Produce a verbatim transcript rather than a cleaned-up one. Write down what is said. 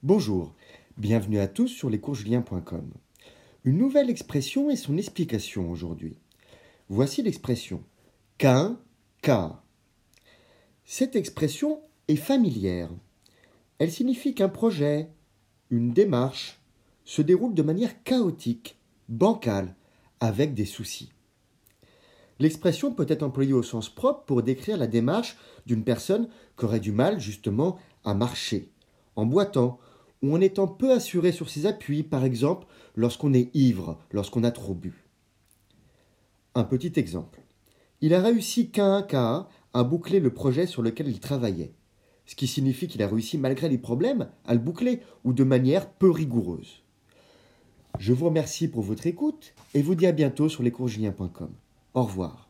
Bonjour, bienvenue à tous sur lescoursjulien point com. Une nouvelle expression et son explication aujourd'hui. Voici l'expression « qu'un cas ». Cette expression est familière. Elle signifie qu'un projet, une démarche, se déroule de manière chaotique, bancale, avec des soucis. L'expression peut être employée au sens propre pour décrire la démarche d'une personne qui aurait du mal justement à marcher, en boitant, ou en étant peu assuré sur ses appuis, par exemple lorsqu'on est ivre, lorsqu'on a trop bu. Un petit exemple. Il a réussi qu'un cas à boucler le projet sur lequel il travaillait, ce qui signifie qu'il a réussi malgré les problèmes à le boucler ou de manière peu rigoureuse. Je vous remercie pour votre écoute et vous dis à bientôt sur lescoursjulien point com. Au revoir.